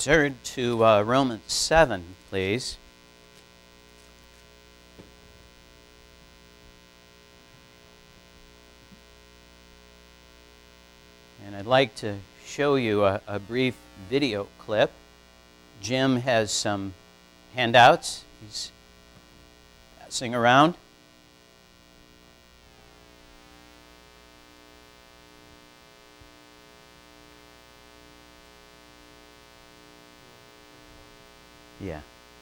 turn to Romans 7, please. And I'd like to show you a brief video clip. Jim has some handouts he's passing around. Yeah.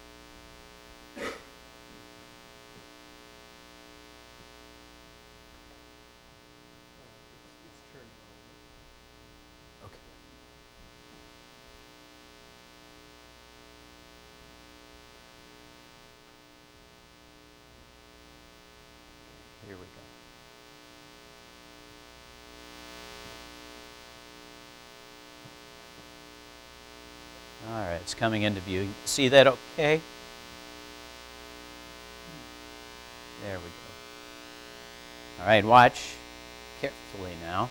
Okay. Here we go. All right, it's coming into view. See that okay? There we go. All right, watch carefully now.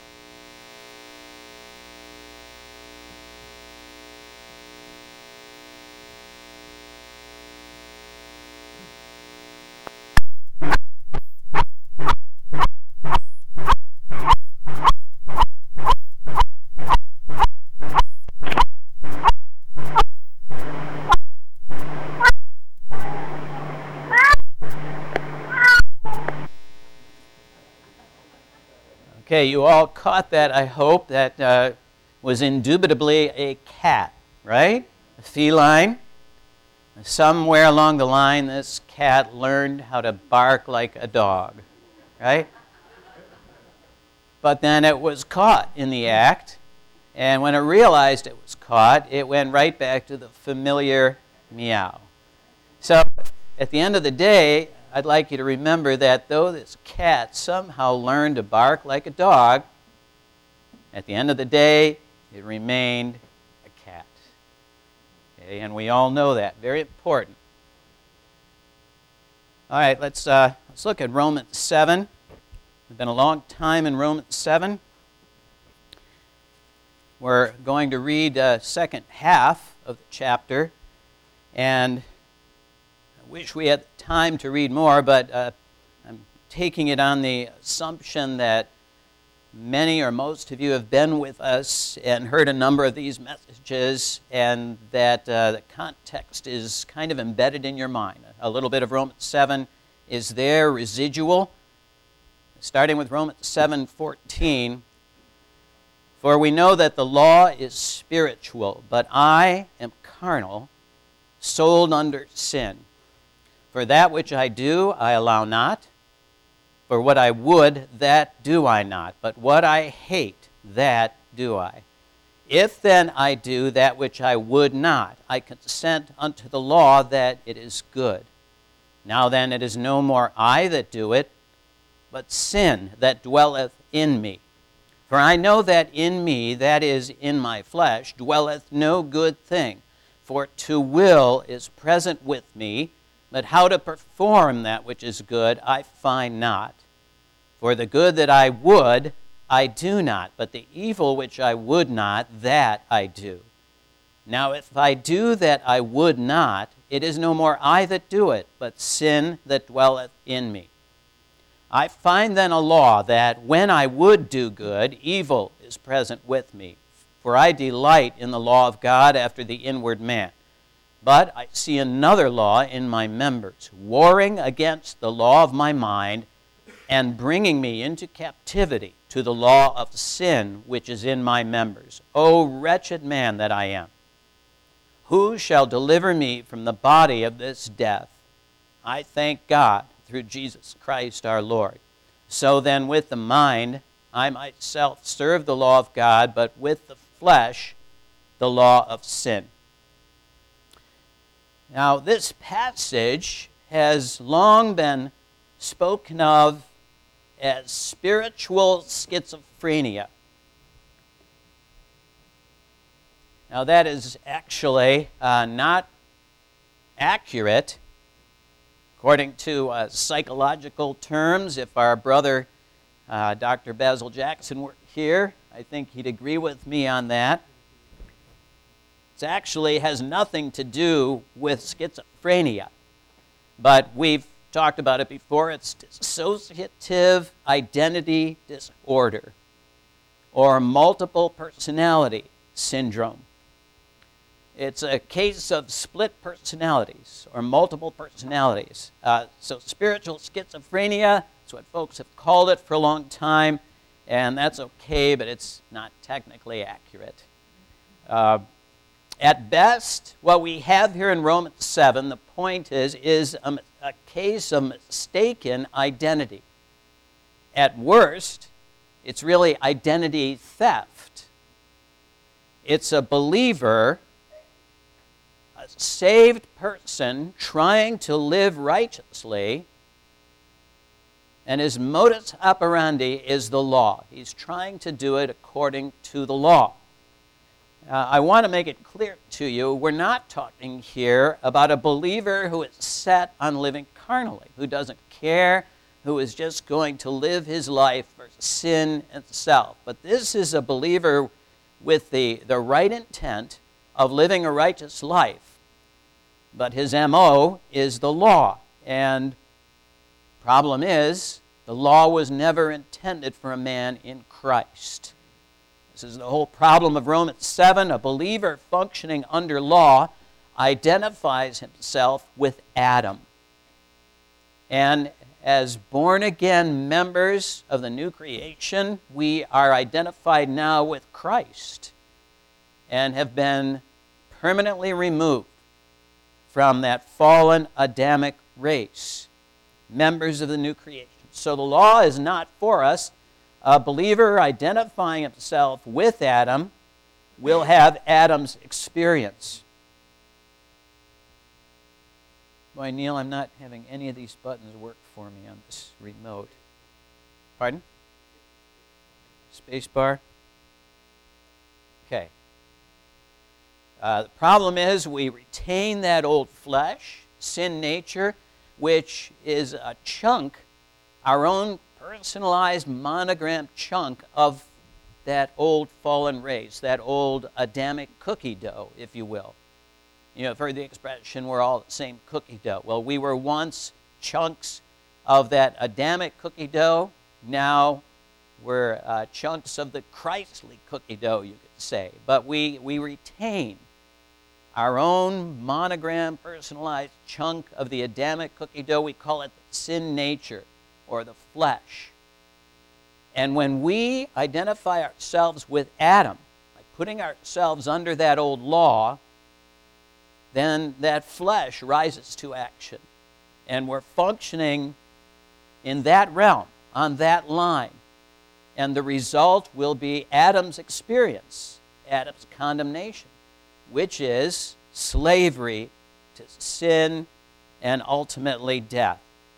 Okay, you all caught that, I hope. That was indubitably a cat, right? A feline. Somewhere along the line, this cat learned how to bark like a dog, right? But then it was caught in the act, and when it realized it was caught, it went right back to the familiar meow. So, at the end of the day, I'd like you to remember that though this cat somehow learned to bark like a dog, at the end of the day, it remained a cat. Okay, and we all know that. Very important. All right, let's look at Romans 7. It's been a long time in Romans 7. We're going to read the second half of the chapter, and I wish we had time to read more, but I'm taking it on the assumption that many or most of you have been with us and heard a number of these messages, and that the context is kind of embedded in your mind. A little bit of Romans 7 is there, residual. Starting with Romans 7:14, for we know that the law is spiritual, but I am carnal, sold under sin. For that which I do, I allow not. For what I would, that do I not. But what I hate, that do I. If then I do that which I would not, I consent unto the law that it is good. Now then, it is no more I that do it, but sin that dwelleth in me. For I know that in me, that is, in my flesh, dwelleth no good thing. For to will is present with me, but how to perform that which is good I find not. For the good that I would, I do not, but the evil which I would not, that I do. Now if I do that I would not, it is no more I that do it, but sin that dwelleth in me. I find then a law that when I would do good, evil is present with me. For I delight in the law of God after the inward man. But I see another law in my members, warring against the law of my mind and bringing me into captivity to the law of sin which is in my members. O wretched man that I am! Who shall deliver me from the body of this death? I thank God through Jesus Christ our Lord. So then with the mind I myself serve the law of God, but with the flesh the law of sin. Now, this passage has long been spoken of as spiritual schizophrenia. Now, that is actually not accurate. According to psychological terms, if our brother Dr. Basil Jackson were here, I think he'd agree with me on that. It actually has nothing to do with schizophrenia. But we've talked about it before. It's dissociative identity disorder, or multiple personality syndrome. It's a case of split personalities or multiple personalities. So spiritual schizophrenia, that's what folks have called it for a long time, and that's okay, but it's not technically accurate. At best, what we have here in Romans 7, the point is a case of mistaken identity. At worst, it's really identity theft. It's a believer, a saved person trying to live righteously, and his modus operandi is the law. He's trying to do it according to the law. I want to make it clear to you, we're not talking here about a believer who is set on living carnally, who doesn't care, who is just going to live his life for sin and self. But this is a believer with the right intent of living a righteous life. But his MO is the law. And the problem is, the law was never intended for a man in Christ. This is the whole problem of Romans 7. A believer functioning under law identifies himself with Adam. And as born-again members of the new creation, we are identified now with Christ and have been permanently removed from that fallen Adamic race, members of the new creation. So the law is not for us. A believer identifying himself with Adam will have Adam's experience. Boy, Neil, I'm not having any of these buttons work for me on this remote. Pardon? Space bar? Okay. The problem is we retain that old flesh, sin nature, which is a chunk, our own personalized monogram chunk of that old fallen race, that old Adamic cookie dough, if you will. You know, I've heard the expression, we're all the same cookie dough. Well, we were once chunks of that Adamic cookie dough. Now we're chunks of the Christly cookie dough, you could say. But we retain our own monogram, personalized chunk of the Adamic cookie dough. We call it the sin nature, or the flesh. And when we identify ourselves with Adam, by putting ourselves under that old law, then that flesh rises to action. And we're functioning in that realm, on that line. And the result will be Adam's experience, Adam's condemnation, which is slavery to sin and ultimately death.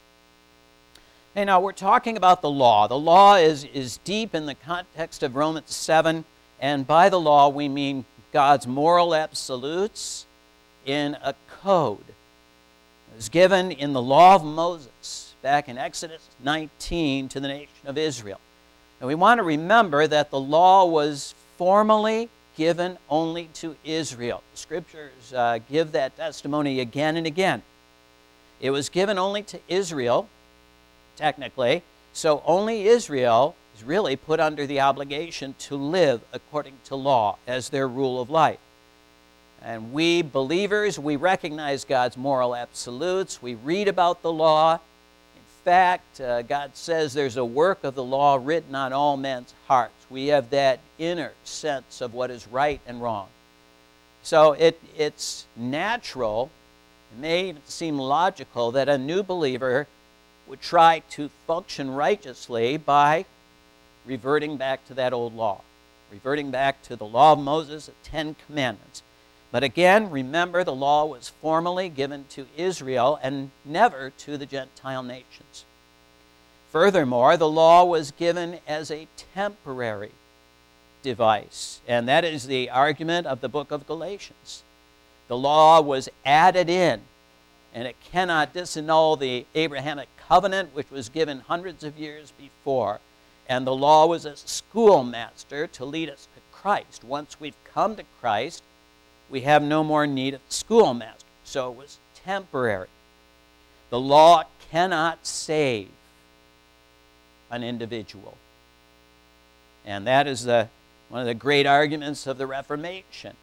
Hey, now we're talking about the law. The law is deep in the context of Romans 7, and by the law we mean God's moral absolutes in a code. It was given in the law of Moses back in Exodus 19 to the nation of Israel. And we want to remember that the law was formally given only to Israel. The Scriptures give that testimony again and again. It was given only to Israel, technically, so only Israel is really put under the obligation to live according to law as their rule of life. And we believers, we recognize God's moral absolutes. We read about the law. In fact, God says there's a work of the law written on all men's hearts. We have that inner sense of what is right and wrong. So it's natural, it may even seem logical, that a new believer would try to function righteously by reverting back to that old law, reverting back to the law of Moses, the Ten Commandments. But again, remember, the law was formally given to Israel and never to the Gentile nations. Furthermore, the law was given as a temporary device, and that is the argument of the book of Galatians. The law was added in, and it cannot disannul the Abrahamic covenant, which was given hundreds of years before. And the law was a schoolmaster to lead us to Christ. Once we've come to Christ, we have no more need of schoolmaster. So it was temporary. The law cannot save an individual. And that is one of the great arguments of the Reformation.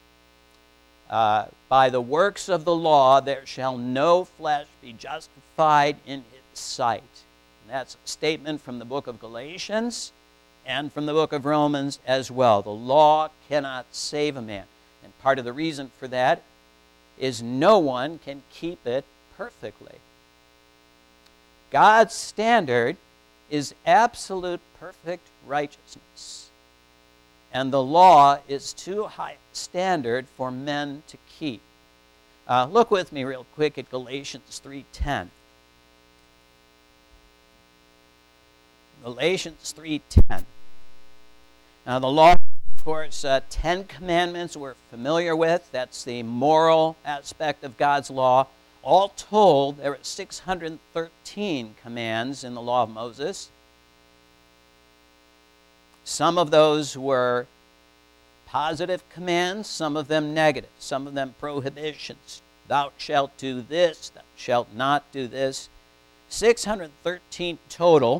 By the works of the law there shall no flesh be justified in his sight. And that's a statement from the book of Galatians and from the book of Romans as well. The law cannot save a man. And part of the reason for that is no one can keep it perfectly. God's standard is absolute perfect righteousness. And the law is too high a standard for men to keep. Look with me real quick at Galatians 3:10. Galatians 3:10. Now the law, of course, 10 commandments we're familiar with. That's the moral aspect of God's law. All told, there are 613 commands in the law of Moses. Some of those were positive commands, some of them negative, some of them prohibitions. Thou shalt do this, thou shalt not do this. 613 total.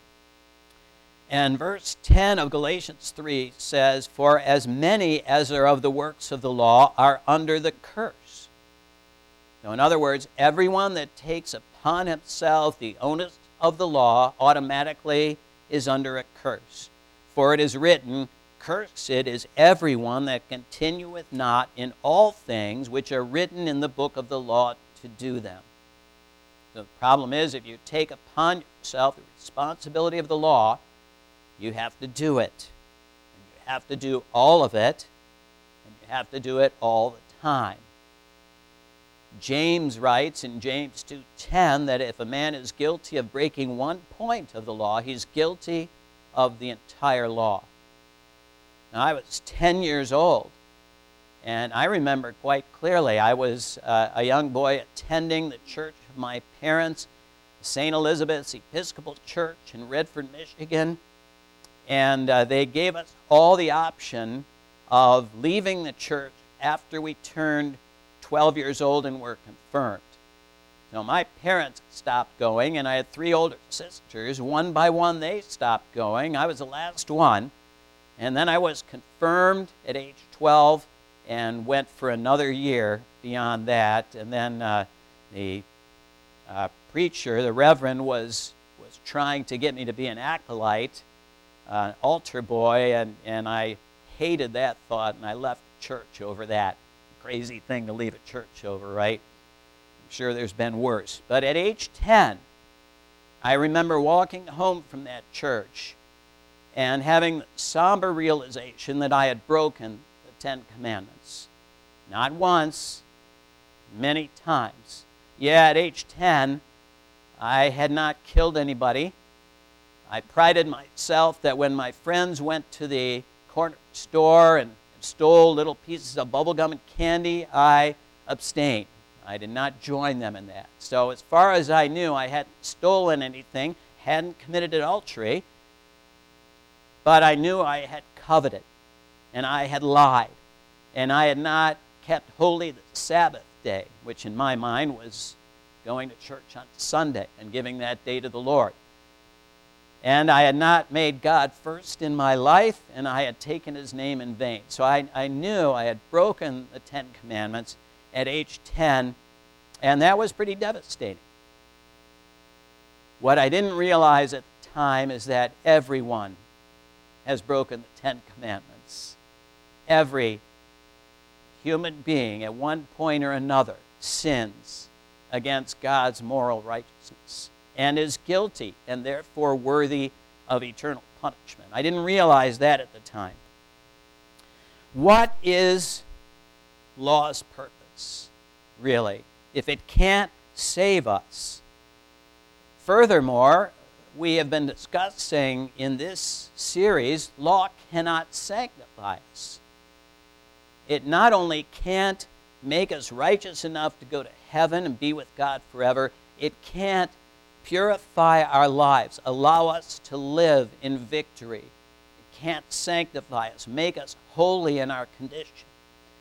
And verse 10 of Galatians 3 says, "For as many as are of the works of the law are under the curse." So in other words, everyone that takes upon himself the onus of the law automatically is under a curse. For it is written, "Cursed is everyone that continueth not in all things which are written in the book of the law to do them." So the problem is, if you take upon yourself the responsibility of the law, you have to do it. And you have to do all of it, and you have to do it all the time. James writes in James 2:10 that if a man is guilty of breaking one point of the law, he's guilty of the entire law. Now, I was 10 years old, and I remember quite clearly I was a young boy attending the church of my parents, St. Elizabeth's Episcopal Church in Redford, Michigan, and they gave us all the option of leaving the church after we turned 12 years old and were confirmed. So my parents stopped going, and I had 3 older sisters. One by one, they stopped going. I was the last one. And then I was confirmed at age 12 and went for another year beyond that. And then the preacher, the reverend, was trying to get me to be an acolyte, an altar boy, and I hated that thought, and I left the church over that. Crazy thing to leave a church over, right? I'm sure there's been worse. But at age 10, I remember walking home from that church and having the somber realization that I had broken the 10 Commandments. Not once, many times. Yeah, at age 10, I had not killed anybody. I prided myself that when my friends went to the corner store and stole little pieces of bubble gum and candy, I abstained. I did not join them in that. So as far as I knew, I hadn't stolen anything, hadn't committed adultery, but I knew I had coveted, and I had lied, and I had not kept holy the Sabbath day, which in my mind was going to church on Sunday and giving that day to the Lord. And I had not made God first in my life, and I had taken his name in vain. So I knew I had broken the 10 Commandments at age 10, and that was pretty devastating. What I didn't realize at the time is that everyone has broken the 10 Commandments. Every human being at one point or another sins against God's moral righteousness and is guilty and therefore worthy of eternal punishment. I didn't realize that at the time. What is law's purpose, really, if it can't save us? Furthermore, we have been discussing in this series, law cannot sanctify us. It not only can't make us righteous enough to go to heaven and be with God forever, it can't purify our lives, allow us to live in victory. It can't sanctify us, make us holy in our condition.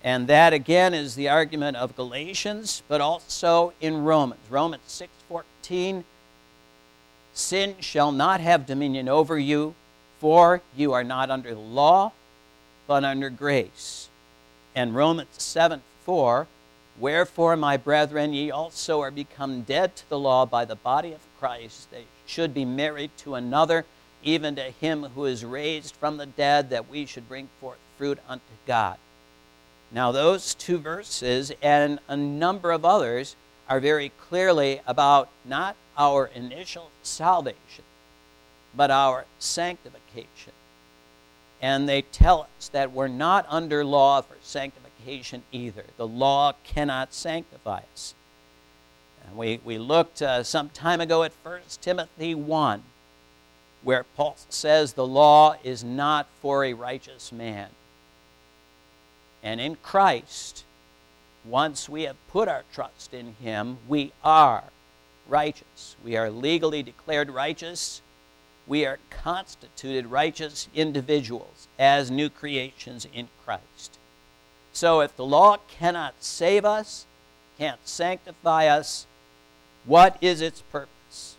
And that again is the argument of Galatians, but also in Romans. Romans 6:14, sin shall not have dominion over you, for you are not under the law, but under grace. And Romans 7:4, wherefore, my brethren, ye also are become dead to the law by the body of Christ, that ye should be married to another, even to him who is raised from the dead, that we should bring forth fruit unto God. Now those two verses and a number of others are very clearly about not our initial salvation, but our sanctification. And they tell us that we're not under law for sanctification either. The law cannot sanctify us. And we looked some time ago at 1 Timothy 1, where Paul says the law is not for a righteous man. And in Christ, once we have put our trust in him, we are righteous. We are legally declared righteous. We are constituted righteous individuals as new creations in Christ. So if the law cannot save us, can't sanctify us, what is its purpose?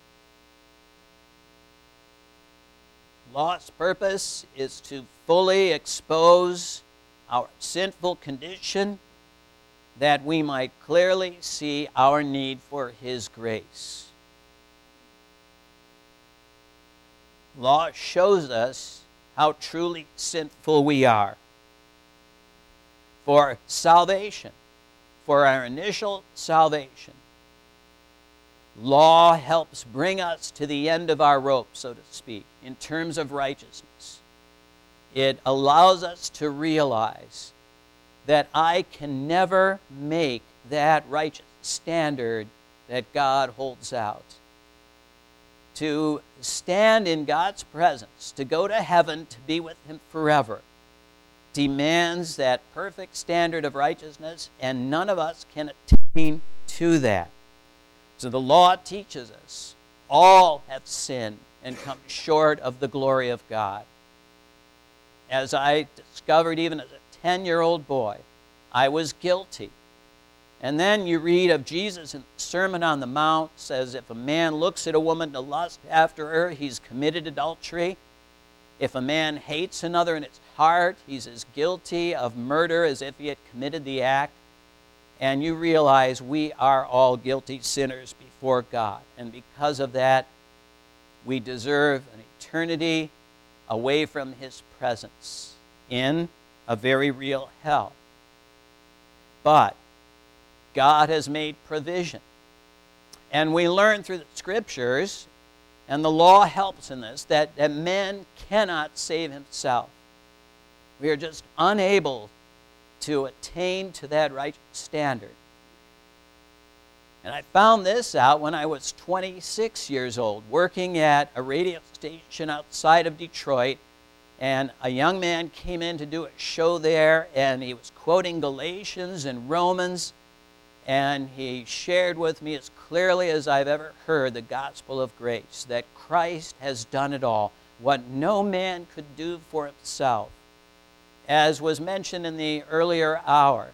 Law's purpose is to fully expose our sinful condition, that we might clearly see our need for his grace. Law shows us how truly sinful we are. For salvation, for our initial salvation, law helps bring us to the end of our rope, so to speak, in terms of righteousness. It allows us to realize that I can never make that righteous standard that God holds out. To stand in God's presence, to go to heaven, to be with him forever, demands that perfect standard of righteousness, and none of us can attain to that. So the law teaches us all have sinned and come short of the glory of God. As I discovered even as a 10-year-old boy, I was guilty. And then you read of Jesus in the Sermon on the Mount, says if a man looks at a woman to lust after her, he's committed adultery. If a man hates another in his heart, he's as guilty of murder as if he had committed the act. And you realize we are all guilty sinners before God. And because of that, we deserve an eternity away from his presence in a very real hell. But God has made provision. And we learn through the Scriptures, and the law helps in this, that man cannot save himself. We are just unable to attain to that righteous standard. And I found this out when I was 26 years old, working at a radio station outside of Detroit, and a young man came in to do a show there, and he was quoting Galatians and Romans, and he shared with me as clearly as I've ever heard the gospel of grace, that Christ has done it all, what no man could do for himself. As was mentioned in the earlier hour,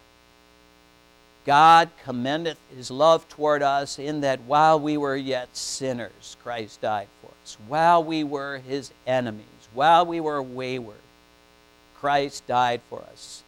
God commendeth his love toward us in that while we were yet sinners, Christ died for us. While we were his enemies, while we were wayward, Christ died for us.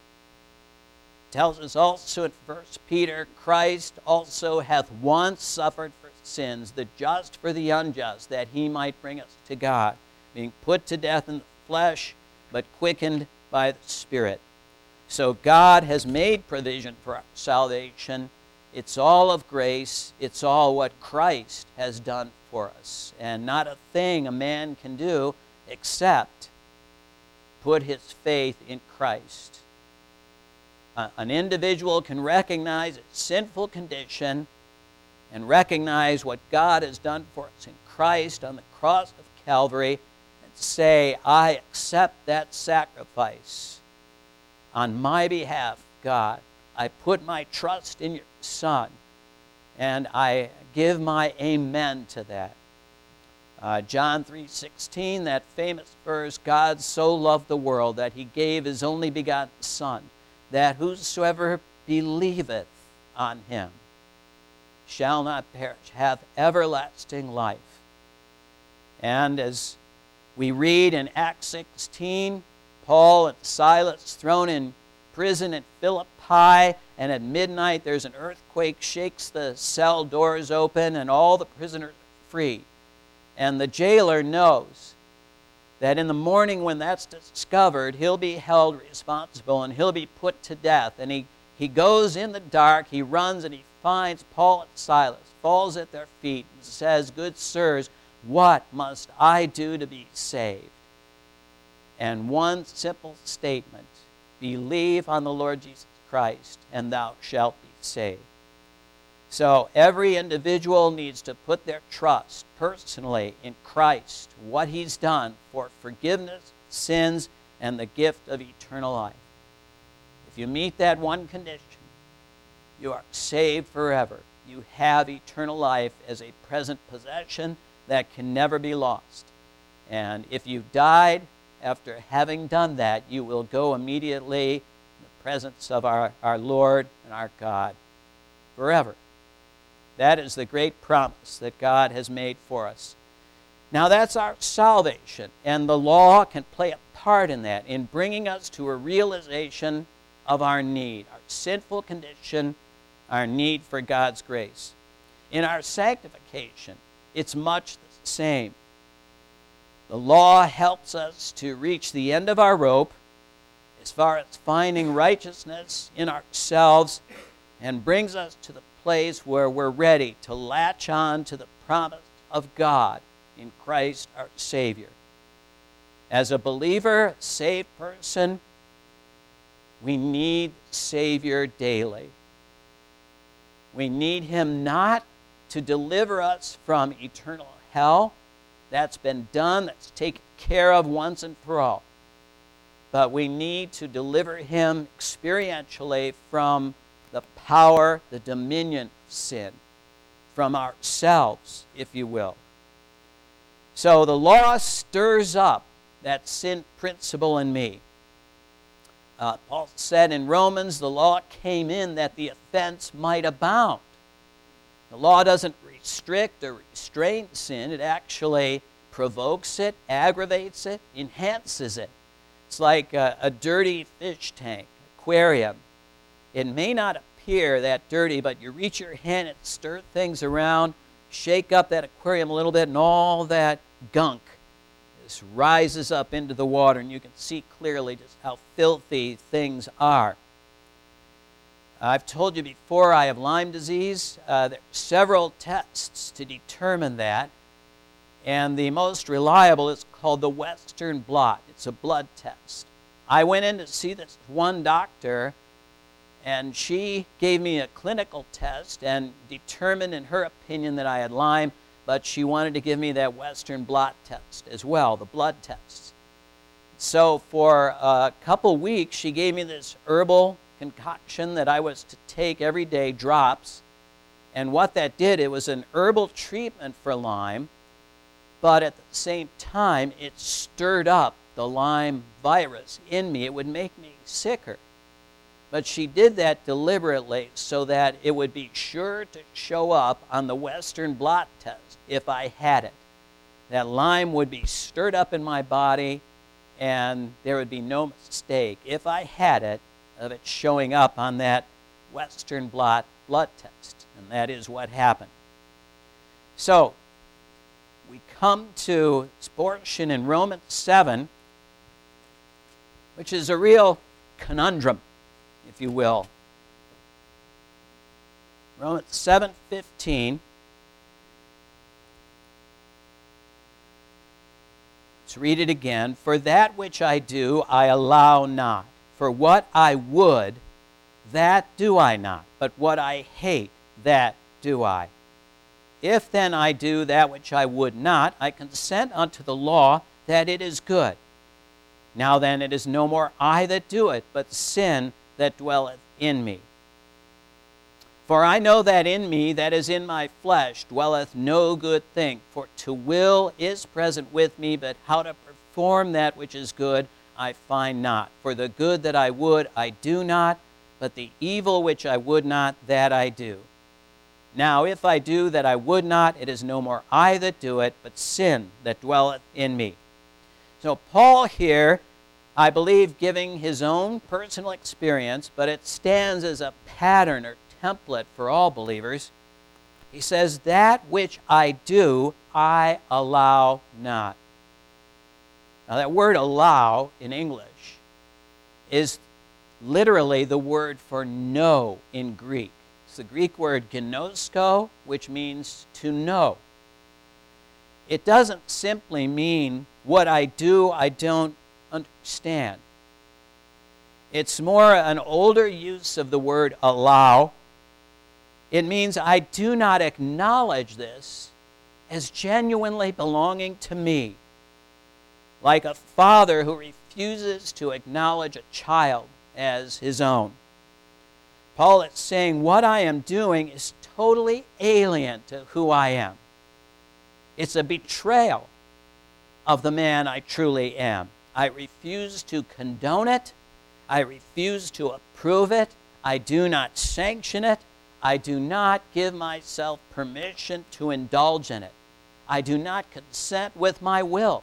It tells us also in 1 Peter, Christ also hath once suffered for sins, the just for the unjust, that he might bring us to God, being put to death in the flesh, but quickened by the Spirit. So God has made provision for our salvation. It's all of grace. It's all what Christ has done for us. And not a thing a man can do except put his faith in Christ. An individual can recognize its sinful condition and recognize what God has done for us in Christ on the cross of Calvary and say, I accept that sacrifice. On my behalf, God, I put my trust in your Son, and I give my amen to that. John 3:16, that famous verse, God so loved the world that he gave his only begotten Son, that whosoever believeth on him shall not perish, have everlasting life. And as we read in Acts 16, Paul and Silas thrown in prison at Philippi, and at midnight there's an earthquake, shakes the cell doors open, and all the prisoners are free. And the jailer knows that in the morning when that's discovered, he'll be held responsible and he'll be put to death. And he goes in the dark, he runs, and he finds Paul and Silas, falls at their feet, and says, "Good sirs, what must I do to be saved?" And one simple statement: believe on the Lord Jesus Christ, and thou shalt be saved. So every individual needs to put their trust personally in Christ, what he's done for forgiveness, sins, and the gift of eternal life. If you meet that one condition, you are saved forever. You have eternal life as a present possession that can never be lost. And if you died after having done that, you will go immediately in the presence of our Lord and our God forever. That is the great promise that God has made for us. Now that's our salvation, and the law can play a part in that, in bringing us to a realization of our need, our sinful condition, our need for God's grace. In our sanctification, it's much the same. The law helps us to reach the end of our rope as far as finding righteousness in ourselves, and brings us to the place where we're ready to latch on to the promise of God in Christ our Savior. As a believer, saved person, we need Savior daily. We need him not to deliver us from eternal hell. That's been done, that's taken care of once and for all. But we need to deliver him experientially from the power, the dominion of sin, from ourselves, if you will. So the law stirs up that sin principle in me. Paul said in Romans, the law came in that the offense might abound. The law doesn't restrict or restrain sin. It actually provokes it, aggravates it, enhances it. It's like a dirty fish tank, aquarium. It may not appear that dirty, but you reach your hand and stir things around, shake up that aquarium a little bit, and all that gunk just rises up into the water, and you can see clearly just how filthy things are. I've told you before, I have Lyme disease. There are several tests to determine that, and the most reliable is called the Western blot. It's a blood test. I went in to see this one doctor, and she gave me a clinical test and determined in her opinion that I had Lyme, but she wanted to give me that Western blot test as well, the blood test. So for a couple weeks, she gave me this herbal concoction that I was to take every day, drops. And what that did, it was an herbal treatment for Lyme, but at the same time, it stirred up the Lyme virus in me. It would make me sicker. But she did that deliberately so that it would be sure to show up on the Western blot test if I had it. That Lyme would be stirred up in my body, and there would be no mistake, if I had it, of it showing up on that Western blot blood test. And that is what happened. So, we come to this portion in Romans 7, which is a real conundrum, if you will. Romans 7:15. Let's read it again. For that which I do, I allow not. For what I would, that do I not. But what I hate, that do I. If then I do that which I would not, I consent unto the law that it is good. Now then, it is no more I that do it, but sin that dwelleth in me. For I know that in me, that is in my flesh, dwelleth no good thing. For to will is present with me, but how to perform that which is good, I find not. For the good that I would, I do not, but the evil which I would not, that I do. Now if I do that I would not, it is no more I that do it, but sin that dwelleth in me. So Paul here, I believe, giving his own personal experience, but it stands as a pattern or template for all believers. He says, that which I do, I allow not. Now that word allow in English is literally the word for no in Greek. It's the Greek word gnosko, which means to know. It doesn't simply mean what I do I don't understand. It's more an older use of the word allow. It means I do not acknowledge this as genuinely belonging to me, like a father who refuses to acknowledge a child as his own. Paul is saying what I am doing is totally alien to who I am. It's a betrayal of the man I truly am. I refuse to condone it. I refuse to approve it. I do not sanction it. I do not give myself permission to indulge in it. I do not consent with my will.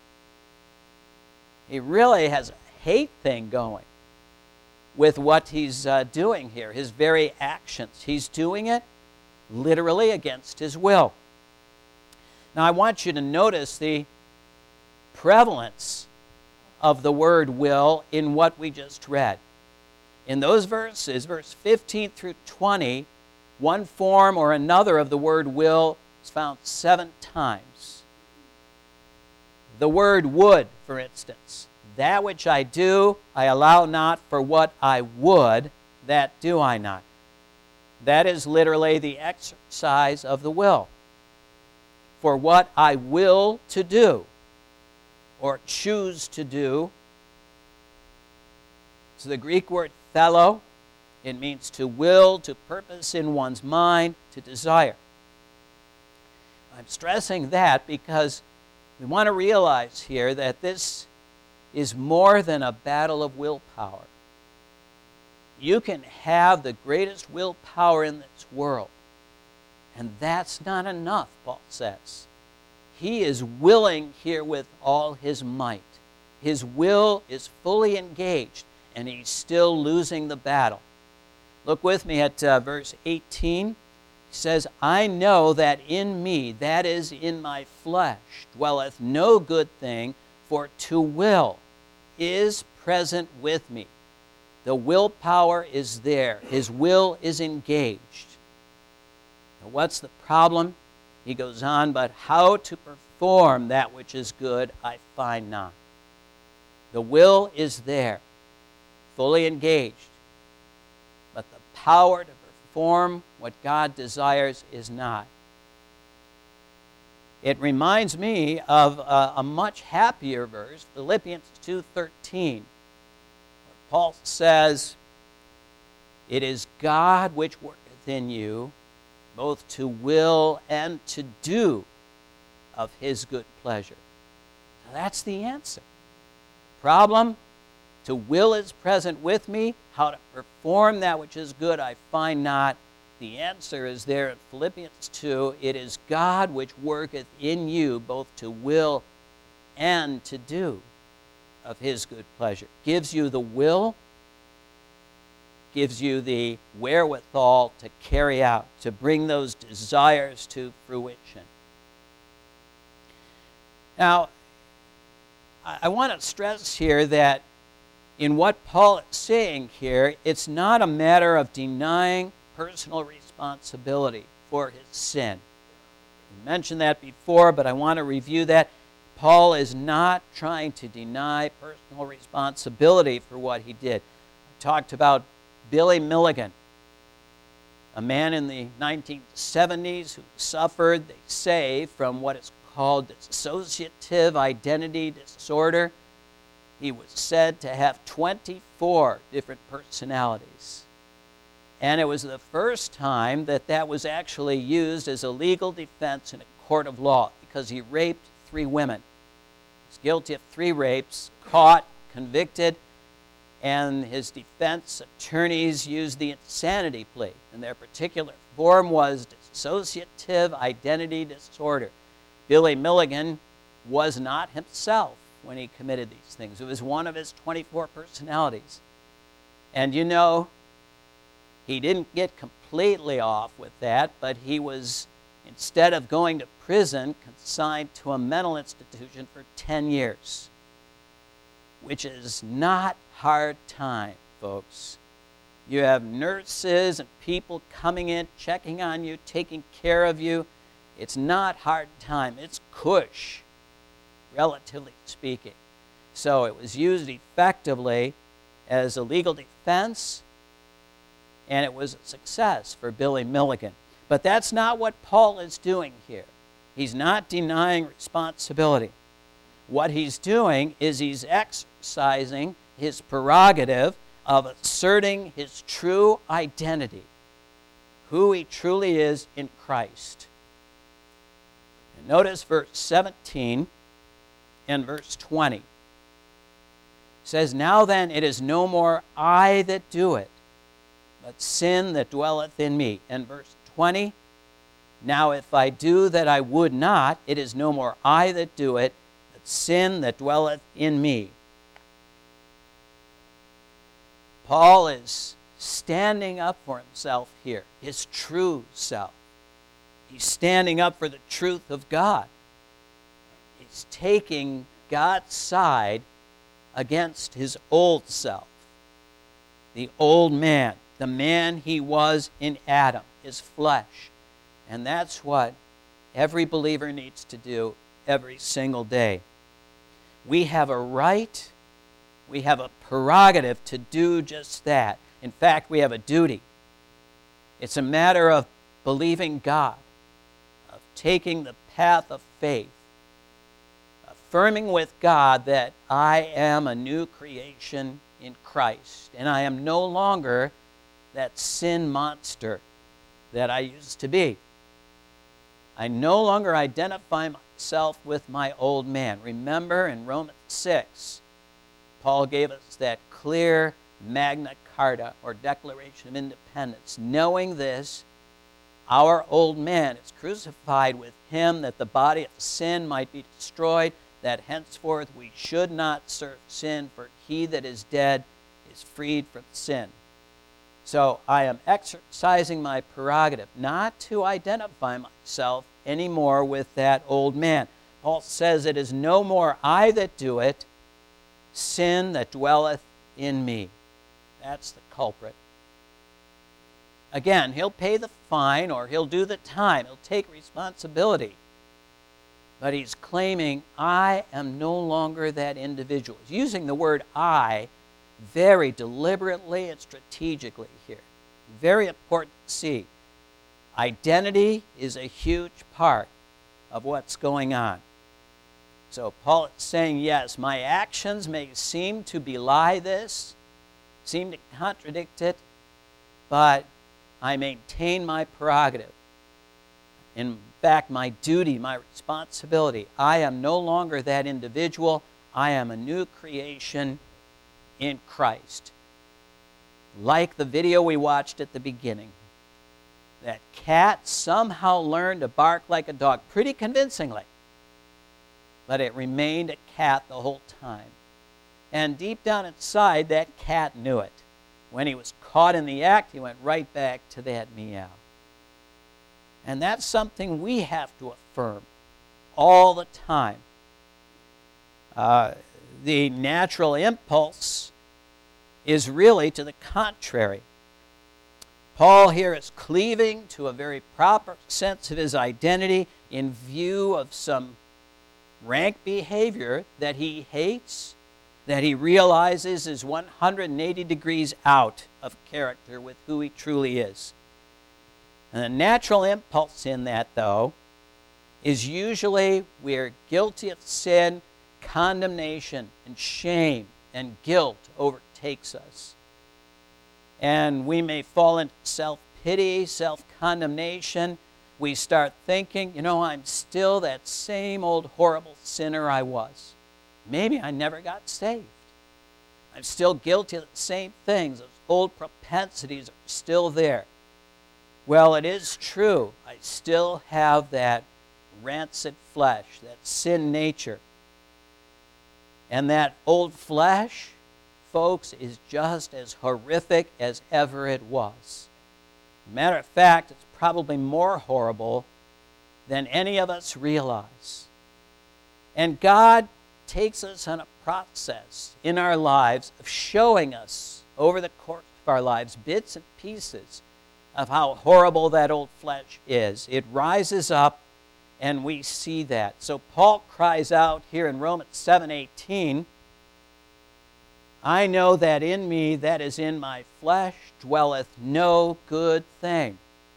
He really has a hate thing going with what he's doing here, his very actions. He's doing it literally against his will. Now I want you to notice the prevalence of the word will in what we just read. In those verses, verse 15 through 20, one form or another of the word will is found 7 times. The word would, for instance, that which I do, I allow not, for what I would, that do I not. That is literally the exercise of the will. For what I will to do, or choose to do. So the Greek word thelo, it means to will, to purpose in one's mind, to desire. I'm stressing that because we want to realize here that this is more than a battle of willpower. You can have the greatest willpower in this world, and that's not enough, Paul says. He is willing here with all his might. His will is fully engaged, and he's still losing the battle. Look with me at verse 18. He says, I know that in me, that is in my flesh, dwelleth no good thing, for to will is present with me. The willpower is there. His will is engaged. Now, what's the problem? He goes on, but how to perform that which is good I find not. The will is there, fully engaged, but the power to perform what God desires is not. It reminds me of a much happier verse, Philippians 2:13, where Paul says, it is God which worketh in you, both to will and to do of his good pleasure. Now that's the answer. Problem, to will is present with me. How to perform that which is good I find not. The answer is there in Philippians 2. It is God which worketh in you both to will and to do of his good pleasure. Gives you the will, gives you the wherewithal to carry out, to bring those desires to fruition. Now, I want to stress here that in what Paul is saying here, it's not a matter of denying personal responsibility for his sin. We mentioned that before, but I want to review that. Paul is not trying to deny personal responsibility for what he did. I talked about Billy Milligan, a man in the 1970s who suffered, they say, from what is called dissociative identity disorder. He was said to have 24 different personalities. And it was the first time that that was actually used as a legal defense in a court of law because he raped 3 women. He was guilty of 3 rapes, caught, convicted, and his defense attorneys used the insanity plea, and their particular form was dissociative identity disorder. Billy Milligan was not himself when he committed these things. It was one of his 24 personalities. And you know, he didn't get completely off with that, but he was, instead of going to prison, consigned to a mental institution for 10 years, which is not hard time, folks. You have nurses and people coming in, checking on you, taking care of you. It's not hard time. It's cush, relatively speaking. So it was used effectively as a legal defense, and it was a success for Billy Milligan. But that's not what Paul is doing here. He's not denying responsibility. What he's doing is he's exercising his prerogative of asserting his true identity, who he truly is in Christ. And notice verse 17 and verse 20. It says, "Now then, it is no more I that do it, but sin that dwelleth in me." And verse 20, "Now if I do that I would not, it is no more I that do it, but sin that dwelleth in me." Paul is standing up for himself here, his true self. He's standing up for the truth of God. He's taking God's side against his old self, the old man, the man he was in Adam, his flesh. And that's what every believer needs to do every single day. We have a right, we have a prerogative to do just that. In fact, we have a duty. It's a matter of believing God, of taking the path of faith, affirming with God that I am a new creation in Christ, and I am no longer that sin monster that I used to be. I no longer identify myself with my old man. Remember in Romans 6, Paul gave us that clear Magna Carta, or Declaration of Independence. Knowing this, our old man is crucified with him, that the body of sin might be destroyed, that henceforth we should not serve sin, for he that is dead is freed from sin. So I am exercising my prerogative not to identify myself anymore with that old man. Paul says, "It is no more I that do it, sin that dwelleth in me." That's the culprit. Again, he'll pay the fine or he'll do the time. He'll take responsibility. But he's claiming, I am no longer that individual. He's using the word I very deliberately and strategically here. Very important to see. Identity is a huge part of what's going on. So Paul is saying, yes, my actions may seem to belie this, seem to contradict it, but I maintain my prerogative. In fact, my duty, my responsibility. I am no longer that individual. I am a new creation in Christ. Like the video we watched at the beginning, that cat somehow learned to bark like a dog, pretty convincingly, but it remained a cat the whole time. And deep down inside, that cat knew it. When he was caught in the act, he went right back to that meow. And that's something we have to affirm all the time. The natural impulse is really to the contrary. Paul here is cleaving to a very proper sense of his identity in view of some rank behavior that he hates, that he realizes is 180 degrees out of character with who he truly is. And the natural impulse in that, though, is usually we're guilty of sin, condemnation and shame and guilt overtakes us. And we may fall into self-pity, self-condemnation. We start thinking, I'm still that same old horrible sinner I was. Maybe I never got saved. I'm still guilty of the same things. Those old propensities are still there. Well, it is true. I still have that rancid flesh, that sin nature. And that old flesh, folks, is just as horrific as ever it was. Matter of fact, it's probably more horrible than any of us realize. And God takes us on a process in our lives of showing us over the course of our lives bits and pieces of how horrible that old flesh is. It rises up and we see that. So Paul cries out here in Romans 7:18, I know that in me, that is in my flesh, dwelleth no good thing.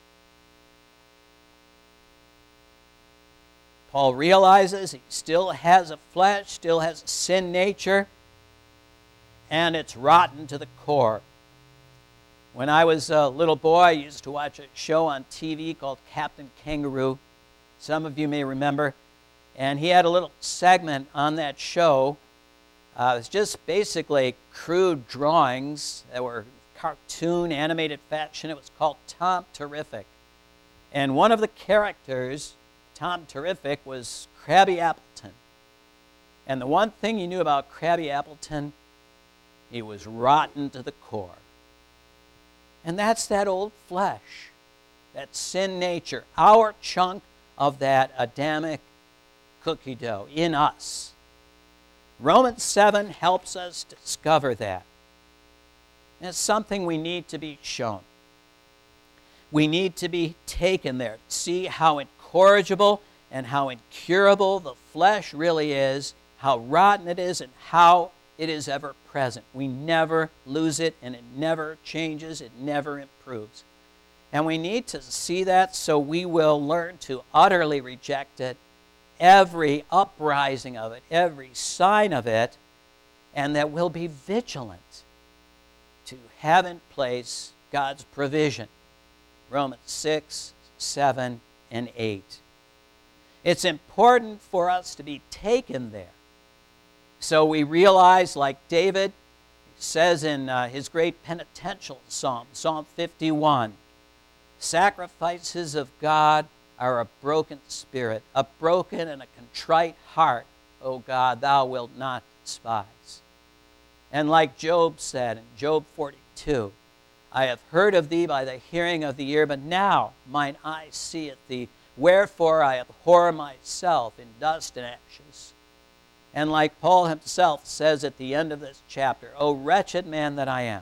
Paul realizes he still has a flesh, still has a sin nature, and it's rotten to the core. When I was a little boy, I used to watch a show on TV called Captain Kangaroo. Some of you may remember. And he had a little segment on that show. It was just basically crude drawings that were cartoon, animated fashion. It was called Tom Terrific. And one of the characters, Tom Terrific, was Krabby Appleton. And the one thing you knew about Krabby Appleton, he was rotten to the core. And that's that old flesh, that sin nature, our chunk of that Adamic cookie dough in us. Romans 7 helps us discover that. And it's something we need to be shown. We need to be taken there, see how incorrigible and how incurable the flesh really is, how rotten it is, and how it is ever present. We never lose it, and it never changes, it never improves. And we need to see that so we will learn to utterly reject it, every uprising of it, every sign of it, and that we'll be vigilant to have in place God's provision. Romans 6, 7, and 8. It's important for us to be taken there. So we realize, like David says in his great penitential psalm, Psalm 51, sacrifices of God are a broken spirit, a broken and a contrite heart, O God, thou wilt not despise. And like Job said in Job 42, I have heard of thee by the hearing of the ear, but now mine eye seeth thee. Wherefore I abhor myself in dust and ashes. And like Paul himself says at the end of this chapter, O wretched man that I am.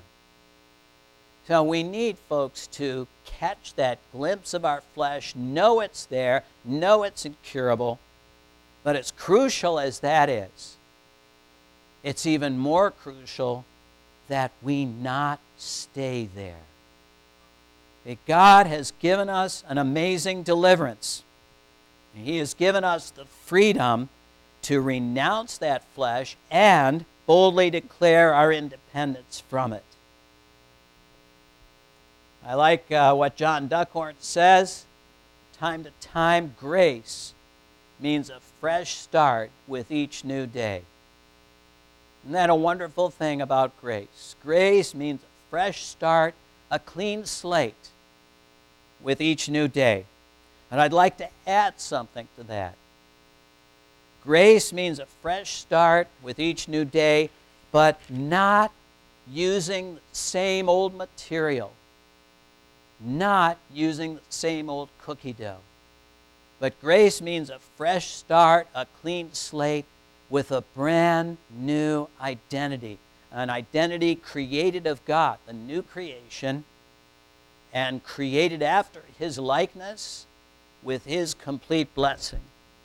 So we need, folks, to catch that glimpse of our flesh, know it's there, know it's incurable. But as crucial as that is, it's even more crucial that we not stay there. That God has given us an amazing deliverance. He has given us the freedom to renounce that flesh and boldly declare our independence from it. I like what John Duckhorn says. Time to time, grace means a fresh start with each new day. Isn't that a wonderful thing about grace? Grace means a fresh start, a clean slate with each new day. And I'd like to add something to that. Grace means a fresh start with each new day, but not using the same old material, not using the same old cookie dough. But grace means a fresh start, a clean slate with a brand new identity, an identity created of God, the new creation, and created after His likeness with His complete blessing.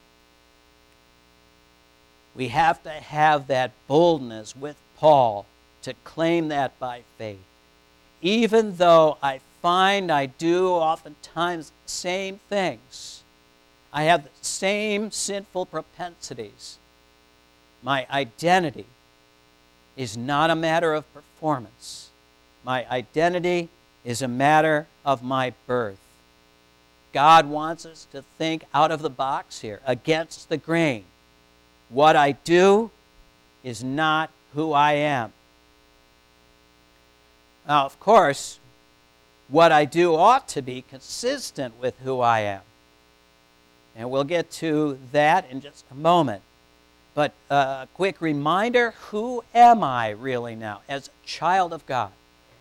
We have to have that boldness with Paul to claim that by faith. Even though I find I do oftentimes the same things, I have the same sinful propensities, my identity is not a matter of performance. My identity is a matter of my birth. God wants us to think out of the box here, against the grain. What I do is not who I am. Now, of course, what I do ought to be consistent with who I am. And we'll get to that in just a moment. But a quick reminder, who am I really now as a child of God?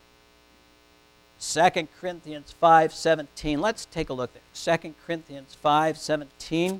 2 Corinthians 5:17. Let's take a look there. 2 Corinthians 5:17.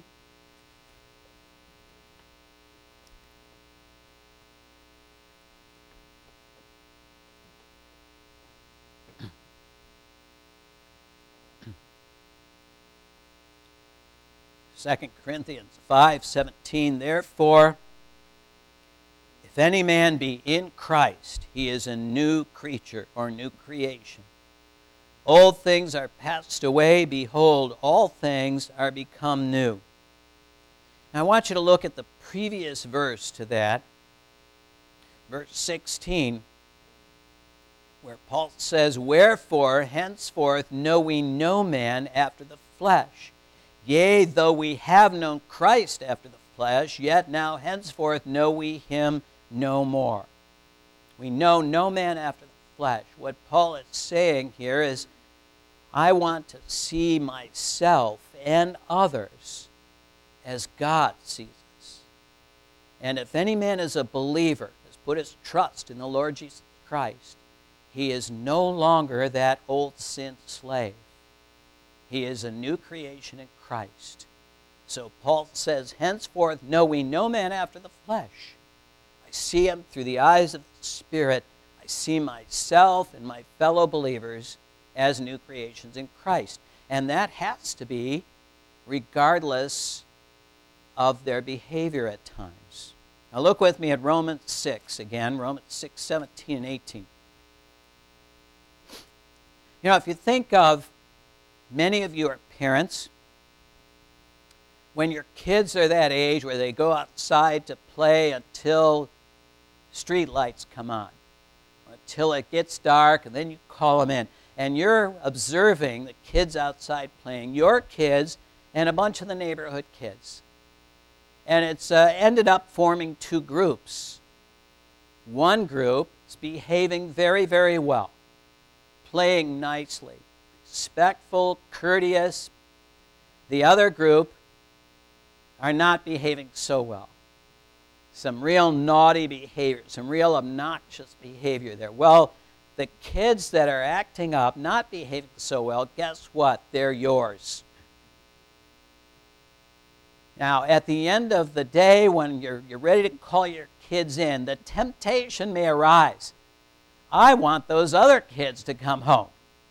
Second Corinthians 5:17, therefore, if any man be in Christ, he is a new creature or new creation. Old things are passed away, behold, all things are become new. Now I want you to look at the previous verse to that, verse 16, where Paul says, wherefore henceforth know we no man after the flesh. Yea, though we have known Christ after the flesh, yet now henceforth know we him no more. We know no man after the flesh. What Paul is saying here is, I want to see myself and others as God sees us. And if any man is a believer, has put his trust in the Lord Jesus Christ, he is no longer that old sin slave. He is a new creation in Christ. So Paul says, henceforth know we no man after the flesh. I see him through the eyes of the Spirit. I see myself and my fellow believers as new creations in Christ. And that has to be regardless of their behavior at times. Now look with me at Romans 6 again, Romans 6:17 and 18. You know, if you think of, many of you are parents. When your kids are that age where they go outside to play until street lights come on, or until it gets dark, and then you call them in, and you're observing the kids outside playing, your kids and a bunch of the neighborhood kids. And it's ended up forming two groups. One group is behaving very, very well, playing nicely, respectful, courteous. The other group are not behaving so well. Some real naughty behavior, some real obnoxious behavior there. Well, the kids that are acting up, not behaving so well, guess what? They're yours. Now, at the end of the day, when you're ready to call your kids in, the temptation may arise. I want those other kids to come home.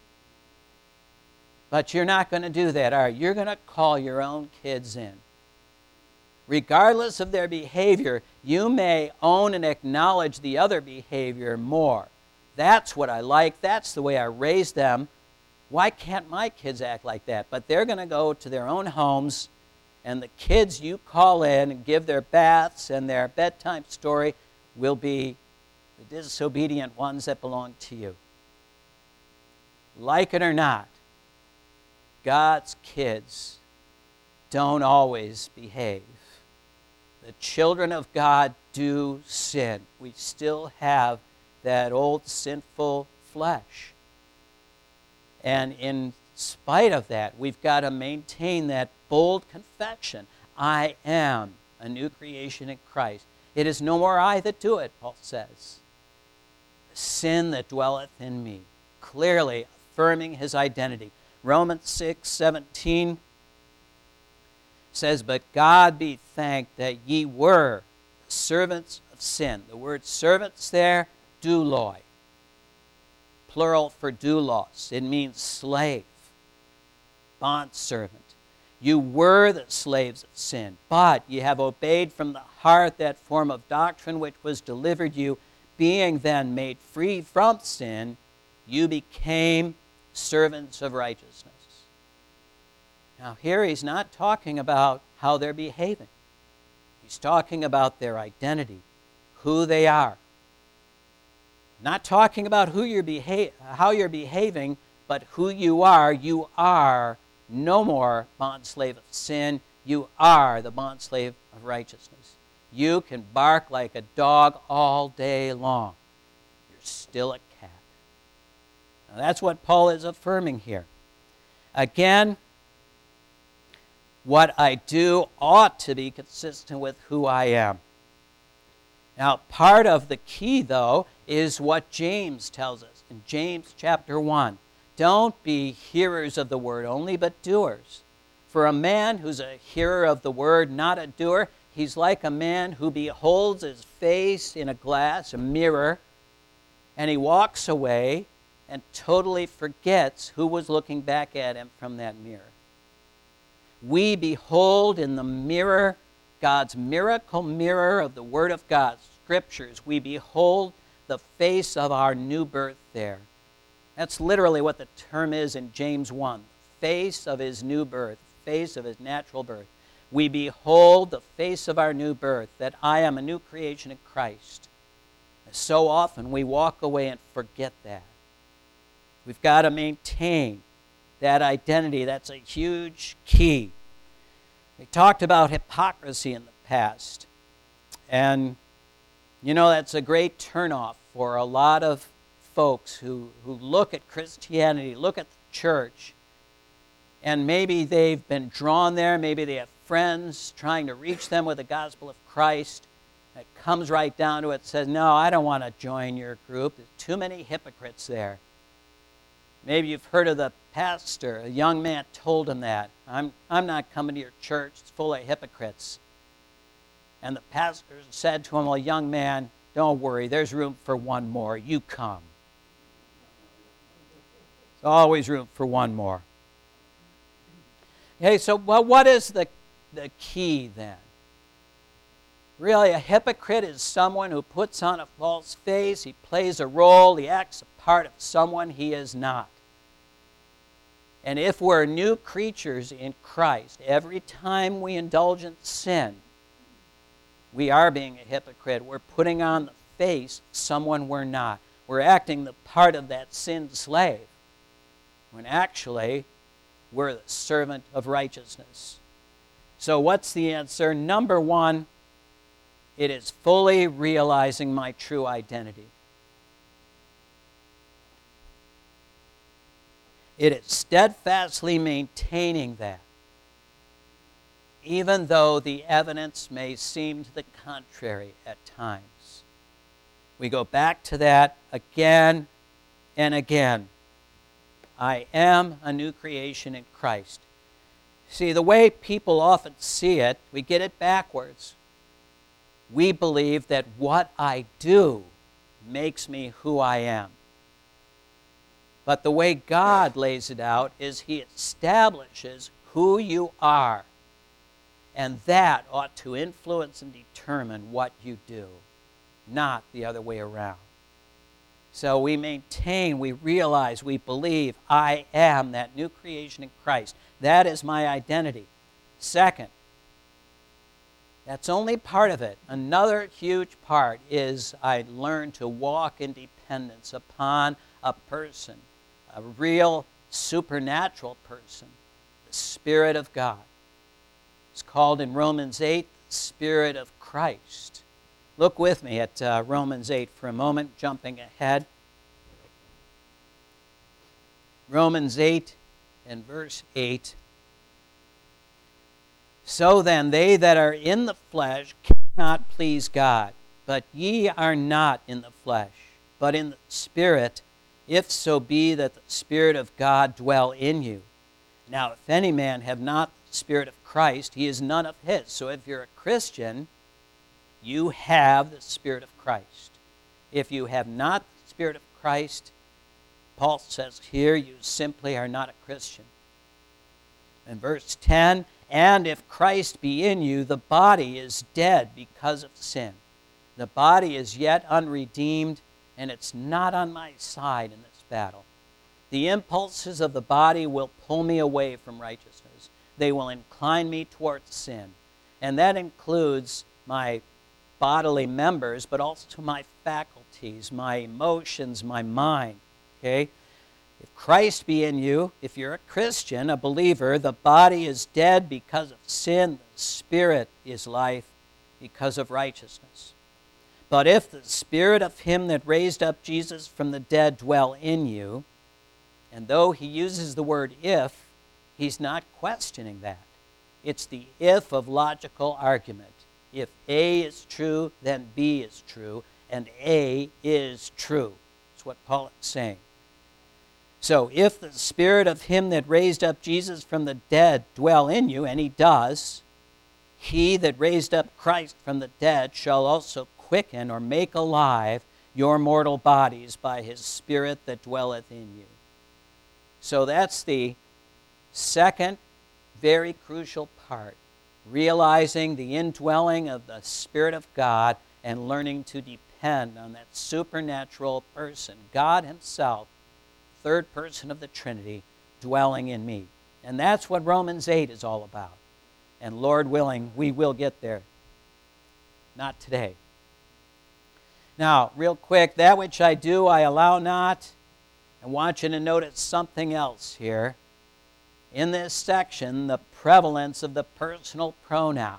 But you're not going to do that, are you? You're going to call your own kids in. Regardless of their behavior, you may own and acknowledge the other behavior more. That's what I like. That's the way I raised them. Why can't my kids act like that? But they're going to go to their own homes, and the kids you call in and give their baths and their bedtime story will be the disobedient ones that belong to you. Like it or not, God's kids don't always behave. The children of God do sin. We still have that old sinful flesh. And in spite of that, we've got to maintain that bold confession. I am a new creation in Christ. It is no more I that do it, Paul says. The sin that dwelleth in me. Clearly affirming his identity. Romans 6:17 says, but God be thanked that ye were servants of sin. The word servants there, douloi. Plural for doulos. It means slave, bondservant. You were the slaves of sin, but ye have obeyed from the heart that form of doctrine which was delivered you, being then made free from sin, you became servants of righteousness. Now here he's not talking about how they're behaving. He's talking about their identity, who they are. Not talking about how you're behaving, but who you are. You are no more bondslave of sin. You are the bondslave of righteousness. You can bark like a dog all day long. You're still a cat. Now, that's what Paul is affirming here. Again, what I do ought to be consistent with who I am. Now, part of the key, though, is what James tells us in James chapter 1. Don't be hearers of the word only, but doers. For a man who's a hearer of the word, not a doer, he's like a man who beholds his face in a glass, a mirror, and he walks away and totally forgets who was looking back at him from that mirror. We behold in the mirror, God's miracle mirror of the Word of God, Scriptures. We behold the face of our new birth there. That's literally what the term is in James 1. Face of his new birth, face of his natural birth. We behold the face of our new birth, that I am a new creation in Christ. So often we walk away and forget that. We've got to maintain that identity. That's a huge key. We talked about hypocrisy in the past. And, you know, that's a great turnoff for a lot of folks who look at Christianity, look at the church, and maybe they've been drawn there, maybe they have friends trying to reach them with the gospel of Christ. It comes right down to it, says, no, I don't want to join your group. There's too many hypocrites there. Maybe you've heard of the pastor. A young man told him that. I'm not coming to your church. It's full of hypocrites. And the pastor said to him, well, young man, don't worry. There's room for one more. You come. There's always room for one more. Okay, so what is the key then? Really, a hypocrite is someone who puts on a false face. He plays a role. He acts a part of someone he is not. And if we're new creatures in Christ, every time we indulge in sin, we are being a hypocrite. We're putting on the face of someone we're not. We're acting the part of that sin slave, when actually we're the servant of righteousness. So what's the answer? Number one, it is fully realizing my true identity. It is steadfastly maintaining that, even though the evidence may seem to the contrary at times. We go back to that again and again. I am a new creation in Christ. See, the way people often see it, we get it backwards. We believe that what I do makes me who I am. But the way God lays it out is He establishes who you are. And that ought to influence and determine what you do, not the other way around. So we maintain, we realize, we believe, I am that new creation in Christ. That is my identity. Second, that's only part of it. Another huge part is I learn to walk in dependence upon a person, a real supernatural person, the Spirit of God. It's called in Romans 8, the Spirit of Christ. Look with me at Romans 8 for a moment, jumping ahead. Romans 8 and verse 8. So then, they that are in the flesh cannot please God. But ye are not in the flesh, but in the Spirit, if so be that the Spirit of God dwell in you. Now, if any man have not the Spirit of Christ, he is none of his. So if you're a Christian, you have the Spirit of Christ. If you have not the Spirit of Christ, Paul says here, you simply are not a Christian. In verse 10, and if Christ be in you, the body is dead because of sin. The body is yet unredeemed, and it's not on my side in this battle. The impulses of the body will pull me away from righteousness. They will incline me towards sin. And that includes my bodily members, but also my faculties, my emotions, my mind. Okay? If Christ be in you, if you're a Christian, a believer, the body is dead because of sin. The Spirit is life because of righteousness. But if the Spirit of Him that raised up Jesus from the dead dwell in you, And though he uses the word if, he's not questioning that. It's the if of logical argument. If A is true, then B is true, and A is true. That's what Paul is saying. So if the Spirit of him that raised up Jesus from the dead dwell in you, and he does, he that raised up Christ from the dead shall also quicken or make alive your mortal bodies by his Spirit that dwelleth in you. So that's the second very crucial part, realizing the indwelling of the Spirit of God and learning to depend on that supernatural person, God himself, third person of the Trinity, dwelling in me. And that's what Romans 8 is all about. And Lord willing, we will get there. Not today. Now, real quick, that which I do, I allow not. I want you to notice something else here. In this section, the prevalence of the personal pronoun.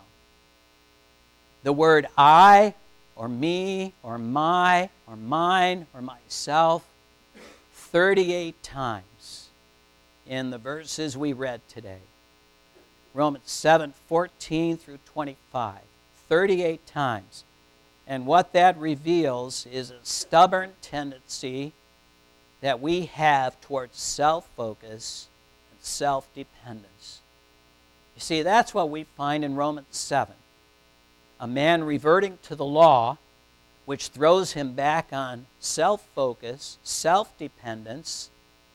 The word I, or me, or my, or mine, or myself, 38 times in the verses we read today. Romans 7:14 through 25. 38 times. And what that reveals is a stubborn tendency that we have towards self-focus and self-dependence. You see, that's what we find in Romans 7. A man reverting to the law, which throws him back on self-focus, self-dependence,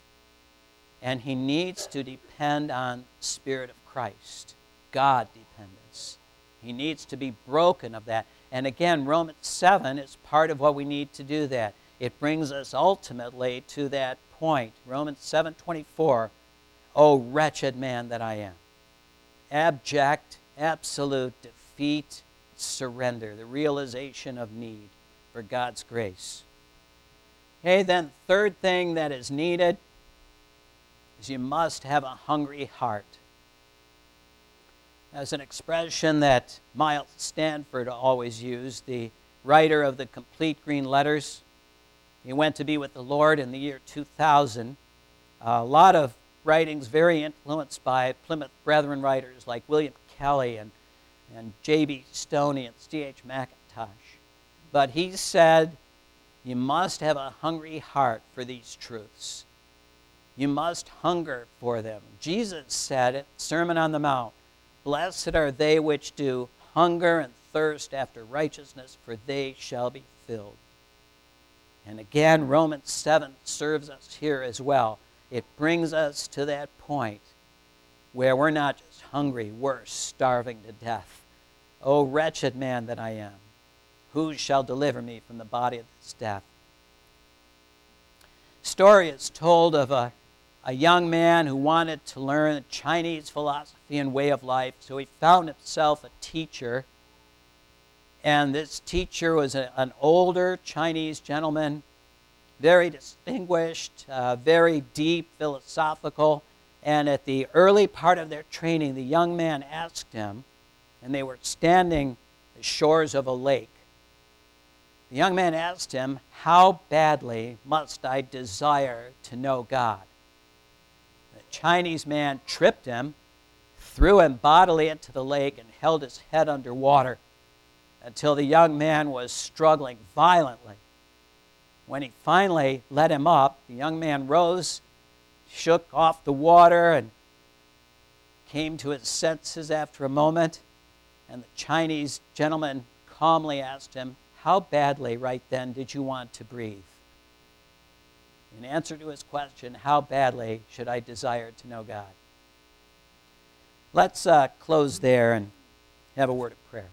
and he needs to depend on the Spirit of Christ, God dependence. He needs to be broken of that. And again, Romans 7 is part of what we need to do that. It brings us ultimately to that point. Romans 7:24, O wretched man that I am. Abject, absolute defeat, surrender, the realization of need for God's grace. Okay, then third thing that is needed is you must have a hungry heart. As an expression that Miles Stanford always used, the writer of the Complete Green Letters. He went to be with the Lord in the year 2000. A lot of writings very influenced by Plymouth Brethren writers like William Kelly and J.B. Stoney and C.H. Mackintosh. But he said, you must have a hungry heart for these truths. You must hunger for them. Jesus said it, Sermon on the Mount, blessed are they which do hunger and thirst after righteousness, for they shall be filled. And again, Romans 7 serves us here as well. It brings us to that point where we're not just hungry, we're starving to death. O wretched man that I am, who shall deliver me from the body of this death? Story is told of a young man who wanted to learn Chinese philosophy and way of life, so he found himself a teacher. And this teacher was an older Chinese gentleman, very distinguished, very deep, philosophical. And at the early part of their training, the young man asked him, and they were standing on the shores of a lake. The young man asked him, how badly must I desire to know God? The Chinese man tripped him, threw him bodily into the lake, and held his head underwater until the young man was struggling violently. When he finally let him up, the young man rose, shook off the water, and came to his senses after a moment. And the Chinese gentleman calmly asked him, how badly right then did you want to breathe? In answer to his question, how badly should I desire to know God? Let's close there and have a word of prayer.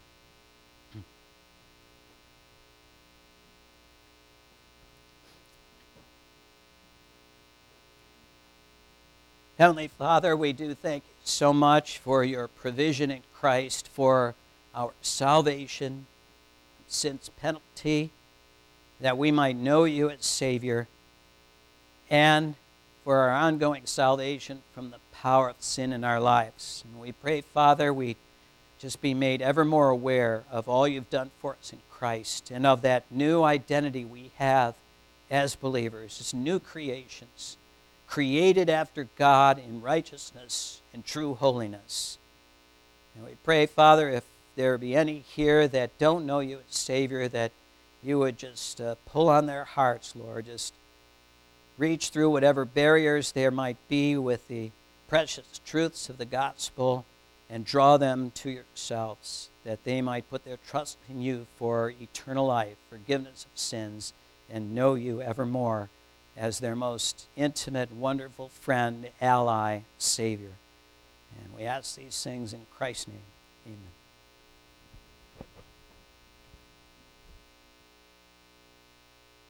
Heavenly Father, we do thank you so much for your provision in Christ for our salvation, sin's penalty, that we might know you as Savior, and for our ongoing salvation from the power of sin in our lives. And we pray, Father, we just be made ever more aware of all you've done for us in Christ and of that new identity we have as believers, as new creations, created after God in righteousness and true holiness. And we pray, Father, if there be any here that don't know you as Savior, that you would just pull on their hearts, Lord. Just reach through whatever barriers there might be with the precious truths of the gospel and draw them to yourselves, that they might put their trust in you for eternal life, forgiveness of sins, and know you evermore as their most intimate, wonderful friend, ally, Savior. And we ask these things in Christ's name. Amen.